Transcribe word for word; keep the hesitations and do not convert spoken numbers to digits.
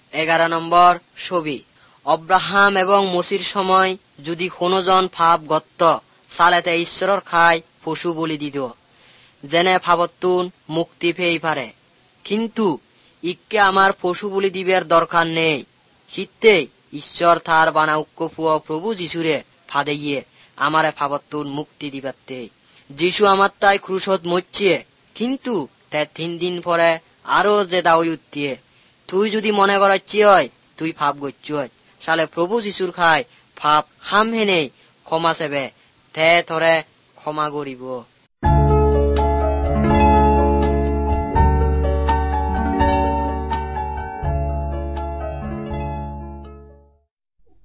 এগারো নম্বর ছবি। অব্রাহাম এবং মসির সময় যদি কোনোজন পাপ গত্ত সালেতে ঈশ্বরের খায় পশু বলি দিত, যেনে ভাবতুন মুক্তি পেয়ে পারে। কিন্তু ইকে আমার পশু বলি দিবের দরকার নেই। হিতে ঈশ্বর তার বানাউক্য পুয় প্রভু যিশুরে ফাদে গিয়ে আমারে ভাবতুন মুক্তি দিবাতে। যিশু আমার তাই ক্রুশত মরছে, কিন্তু তে তিন দিন পরে আরো যে দাওই উঠিয়ে। তুই যদি মনে করাচ্ছি হয় তুই ভাব গচ্ছ সালে প্রভু যিশুর খায় ভাব হাম হেনে ক্ষমা সেবে তে থরে ক্ষমা করিব।